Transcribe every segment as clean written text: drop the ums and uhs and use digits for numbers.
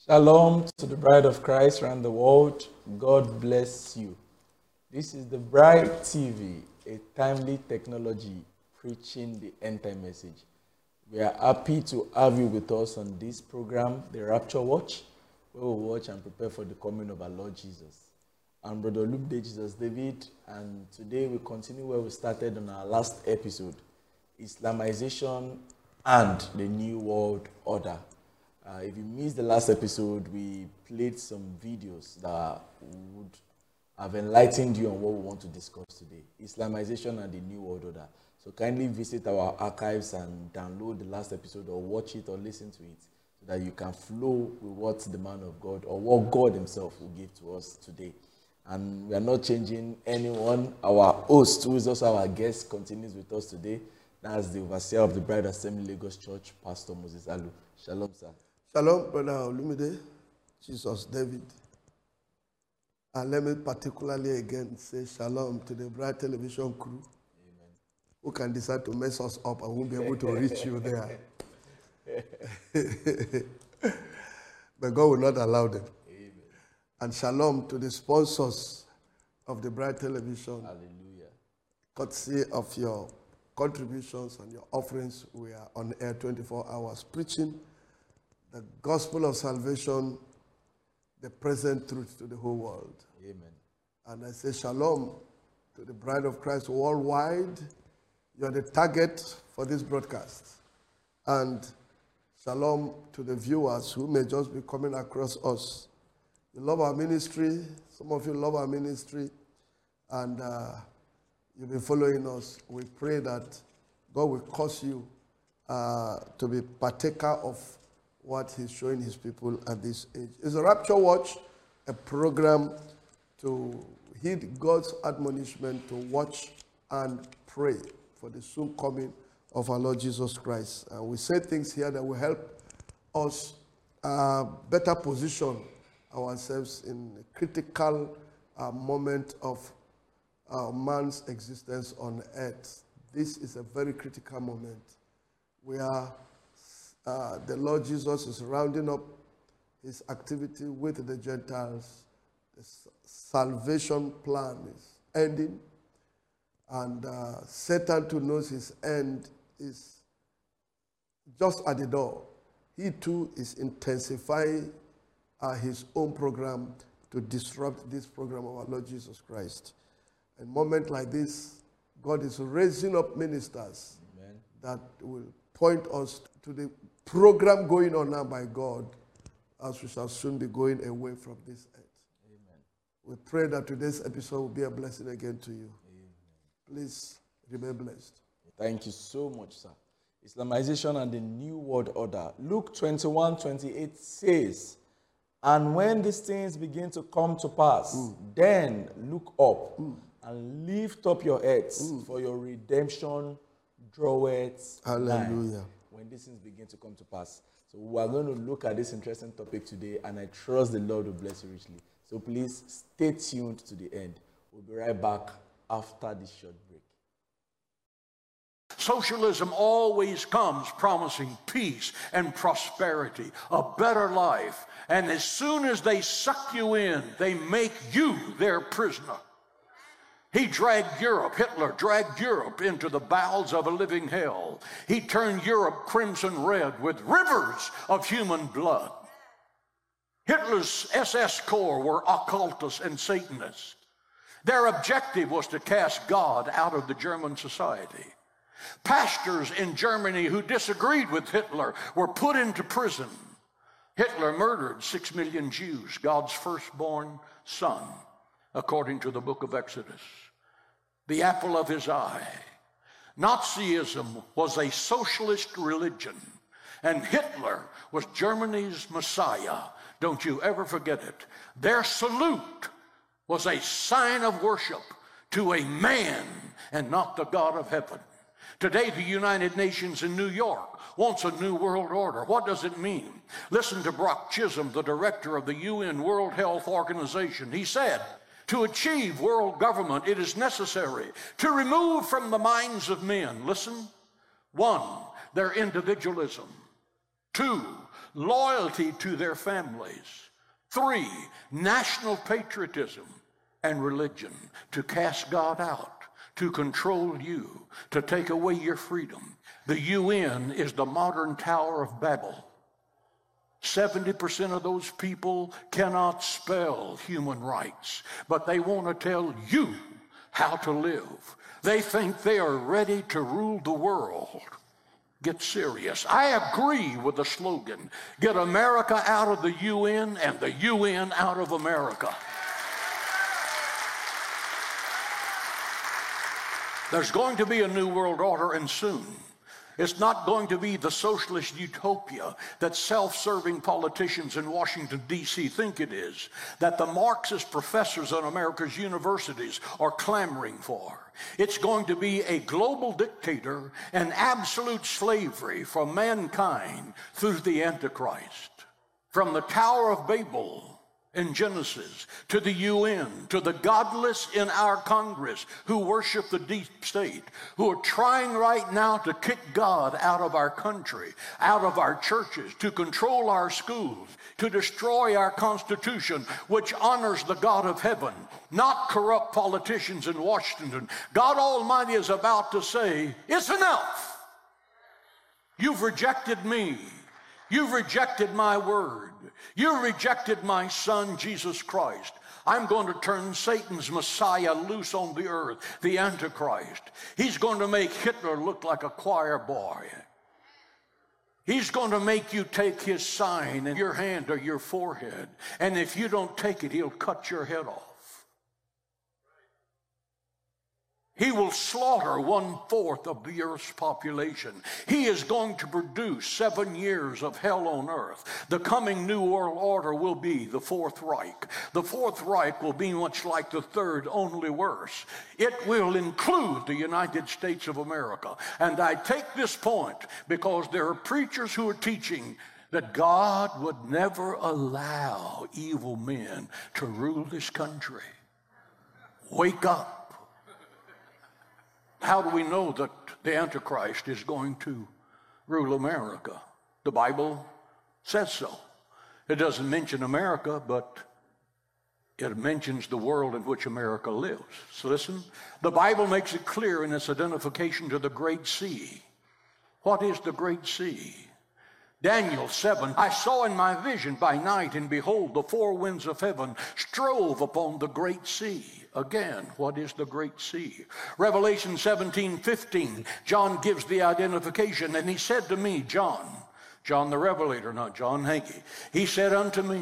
Shalom to the bride of Christ around the world. God bless you. This is the Bride TV, a timely technology preaching the end time message. We are happy to have you with us on this program, The Rapture Watch, where we watch and prepare for the coming of our Lord Jesus. I'm Brother Luke De Jesus David, and today we continue where we started on our last episode, Islamization and the New World Order. If you missed the last episode, we played some videos that would have enlightened you on what we want to discuss today, Islamization and the New World Order. So kindly visit our archives and download the last episode or watch it or listen to it so that you can flow with what the man of God or what God himself will give to us today. And we are not changing anyone. Our host, who is also our guest, continues with us today. That's the overseer of the Bride Assembly Lagos Church, Pastor Moses Alu. Shalom, sir. Shalom, Brother Olumide, Jesus David. And let me particularly again say shalom to the Bride Television crew. Amen. Who can decide to mess us up and won't be able to reach you there. But God will not allow them. Amen. And shalom to the sponsors of the Bride Television. Hallelujah. Courtesy of your contributions and your offerings, we are on air 24 hours preaching the gospel of salvation, the present truth to the whole world. Amen. And I say shalom to the bride of Christ worldwide. You're the target for this broadcast. And shalom to the viewers who may just be coming across us. You love our ministry. Some of you love our ministry. And you've been following us. We pray that God will cause you to be partaker of what he's showing his people at this age. It's a Rapture Watch, a program to heed God's admonishment to watch and pray for the soon coming of our Lord Jesus Christ. And we say things here that will help us better position ourselves in a critical moment of man's existence on earth. This is a very critical moment. We are the Lord Jesus is rounding up his activity with the Gentiles. The salvation plan is ending. And Satan too knows his end is just at the door. He too is intensifying his own program to disrupt this program of our Lord Jesus Christ. In a moment like this, God is raising up ministers Amen. that will point us to the program going on now by God, as we shall soon be going away from this earth. Amen. We pray that today's episode will be a blessing again to you. Amen. Please remain blessed. Thank you so much, sir. Islamization and the New World Order. Luke 21:28 says, and when these things begin to come to pass, then look up and lift up your heads, for your redemption draweth nigh. Hallelujah. When these things begin to come to pass. So we are going to look at this interesting topic today, and I trust the Lord will bless you richly. So please stay tuned to the end. We'll be right back after this short break. Socialism always comes promising peace and prosperity, a better life. And as soon as they suck you in, they make you their prisoner. Hitler dragged Europe into the bowels of a living hell. He turned Europe crimson red with rivers of human blood. Hitler's SS Corps were occultists and Satanists. Their objective was to cast God out of the German society. Pastors in Germany who disagreed with Hitler were put into prison. Hitler murdered 6 million Jews, God's firstborn son, according to the book of Exodus. The apple of his eye. Nazism was a socialist religion, and Hitler was Germany's Messiah. Don't you ever forget it. Their salute was a sign of worship to a man and not the God of heaven. Today, the United Nations in New York wants a new world order. What does it mean? Listen to Brock Chisholm, the director of the UN World Health Organization. He said, to achieve world government, it is necessary to remove from the minds of men, listen, 1, their individualism. 2, loyalty to their families. 3, national patriotism and religion, to cast God out, to control you, to take away your freedom. The UN is the modern Tower of Babel. 70% of those people cannot spell human rights, but they want to tell you how to live. They think they are ready to rule the world. Get serious. I agree with the slogan, get America out of the UN and the UN out of America. There's going to be a new world order, and soon. It's not going to be the socialist utopia that self-serving politicians in Washington, D.C. think it is, that the Marxist professors in America's universities are clamoring for. It's going to be a global dictator and absolute slavery for mankind through the Antichrist. From the Tower of Babel in Genesis, to the UN, to the godless in our Congress who worship the deep state, who are trying right now to kick God out of our country, out of our churches, to control our schools, to destroy our Constitution, which honors the God of heaven, not corrupt politicians in Washington. God Almighty is about to say, it's enough. You've rejected me. You've rejected my word. You rejected my son, Jesus Christ. I'm going to turn Satan's Messiah loose on the earth, the Antichrist. He's going to make Hitler look like a choir boy. He's going to make you take his sign in your hand or your forehead. And if you don't take it, he'll cut your head off. He will slaughter 1/4 of the earth's population. He is going to produce 7 years of hell on earth. The coming New World Order will be the Fourth Reich. The Fourth Reich will be much like the Third, only worse. It will include the United States of America. And I take this point because there are preachers who are teaching that God would never allow evil men to rule this country. Wake up. How do we know that the Antichrist is going to rule America? The Bible says so. It doesn't mention America, but it mentions the world in which America lives. So listen, the Bible makes it clear in its identification to the Great Sea. What is the Great Sea? Daniel 7, I saw in my vision by night, and behold, the four winds of heaven strove upon the great sea. Again, what is the great sea? Revelation 17:15, John gives the identification, and he said to me, John the Revelator, not John Hagee, he said unto me,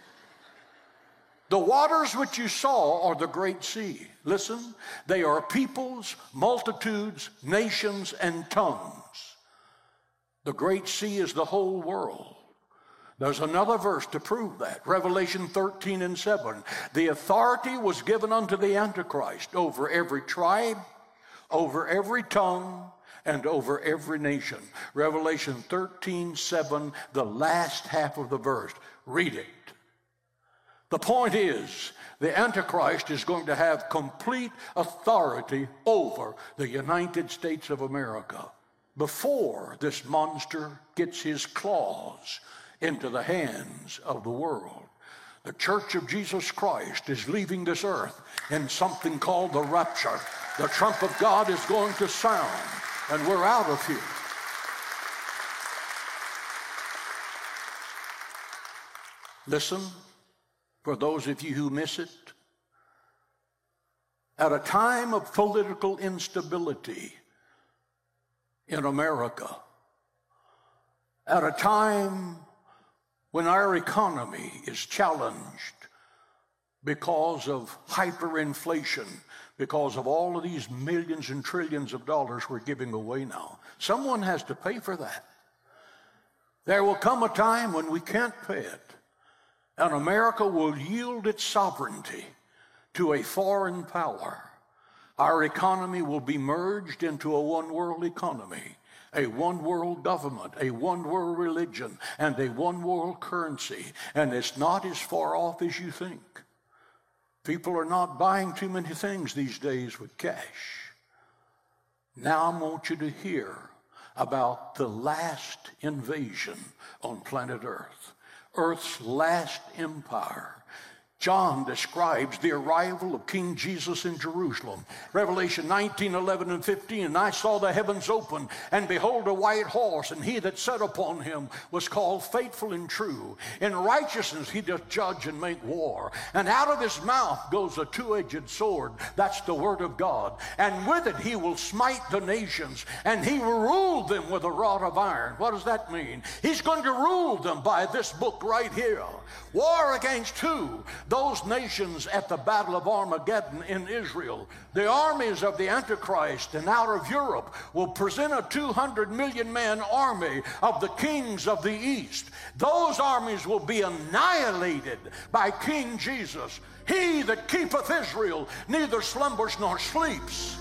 the waters which you saw are the great sea. Listen, they are peoples, multitudes, nations, and tongues. The great sea is the whole world. There's another verse to prove that. Revelation 13:7. The authority was given unto the Antichrist over every tribe, over every tongue, and over every nation. Revelation 13:7, the last half of the verse. Read it. The point is, the Antichrist is going to have complete authority over the United States of America before this monster gets his claws into the hands of the world. The Church of Jesus Christ is leaving this earth in something called the rapture. The trump of God is going to sound, and we're out of here. Listen, for those of you who miss it, at a time of political instability in America, at a time when our economy is challenged because of hyperinflation, because of all of these millions and trillions of dollars we're giving away now. Someone has to pay for that. There will come a time when we can't pay it, and America will yield its sovereignty to a foreign power. Our economy will be merged into a one-world economy, a one-world government, a one-world religion, and a one-world currency. And it's not as far off as you think. People are not buying too many things these days with cash. Now I want you to hear about the last invasion on planet Earth, Earth's last empire. John describes the arrival of King Jesus in Jerusalem. Revelation 19:11 and 15, and I saw the heavens open, and behold a white horse, and he that sat upon him was called Faithful and True. In righteousness he doth judge and make war. And out of his mouth goes a two-edged sword. That's the word of God. And with it he will smite the nations, and he will rule them with a rod of iron. What does that mean? He's going to rule them by this book right here. War against who? Those nations at the Battle of Armageddon in Israel. The armies of the Antichrist and out of Europe will present a 200 million man army of the kings of the East. Those armies will be annihilated by King Jesus. He that keepeth Israel neither slumbers nor sleeps.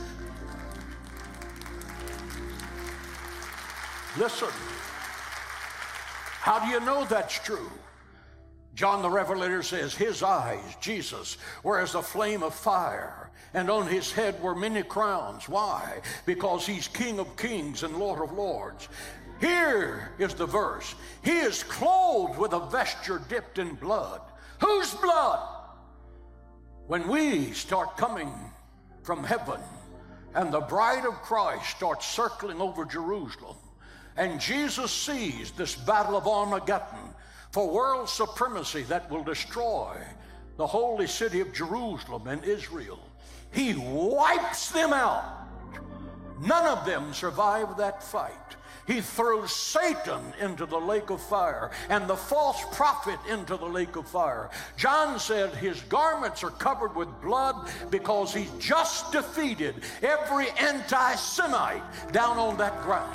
Listen, how do you know that's true? John the Revelator says, his eyes, Jesus, were as a flame of fire, and on his head were many crowns. Why? Because he's King of kings and Lord of lords. Here is the verse. He is clothed with a vesture dipped in blood. Whose blood? When we start coming from heaven, and the bride of Christ starts circling over Jerusalem, and Jesus sees this battle of Armageddon, for world supremacy that will destroy the holy city of Jerusalem and Israel. He wipes them out. None of them survive that fight. He throws Satan into the lake of fire and the false prophet into the lake of fire. John said his garments are covered with blood because he just defeated every anti-Semite down on that ground.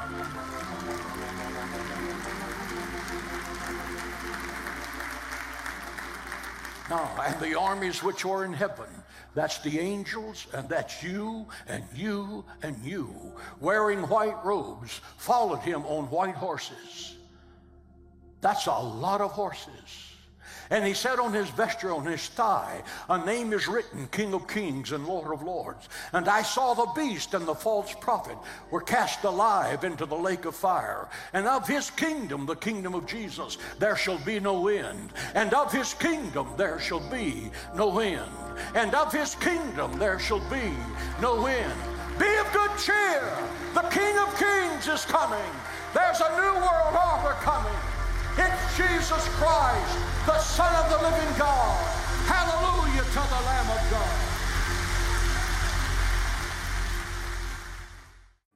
Now, and the armies which are in heaven, that's the angels, and that's you, and you, and you, wearing white robes, followed him on white horses. That's a lot of horses. And he said on his vesture, on his thigh, a name is written, King of kings and Lord of lords. And I saw the beast and the false prophet were cast alive into the lake of fire. And of his kingdom, the kingdom of Jesus, there shall be no end. And of his kingdom there shall be no end. And of his kingdom there shall be no end. Be of good cheer. The King of kings is coming. There's a new world order coming. It's Jesus Christ, the Son of the living God. Hallelujah to the Lamb of God.